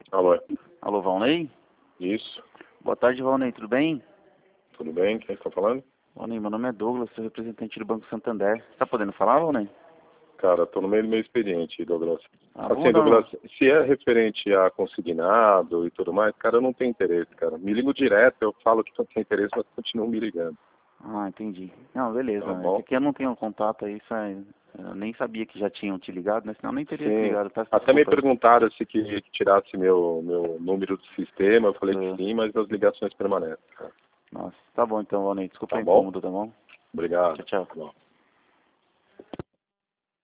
Alô, Alô, Valnei? isso, Boa tarde, Valnei, tudo bem? tudo bem? Quem está falando? Valnei, meu nome é Douglas, sou representante do Banco Santander. Você tá podendo falar, Valnei? Cara, estou no meio do meu expediente, Douglas. Ah, Assim, vamos dar Douglas, uma... se é referente a consignado e tudo mais, cara, eu não tenho interesse, cara. Me ligo direto, eu falo que não tenho interesse, mas continuo me ligando, Ah, entendi. Não, beleza. tá É que bom? aqui eu não tenho contato aí, eu nem sabia que já tinham te ligado, né? Senão eu nem teria te Sim, ligado, tá? até me Desculpa aí. perguntaram se queria que tirasse meu número do sistema, eu falei que Ah, sim, mas as ligações permanecem, cara. nossa, tá bom então, Valnei. Desculpa Tá o bom? incômodo, tá bom? Obrigado. Tchau, tchau. Tá bom.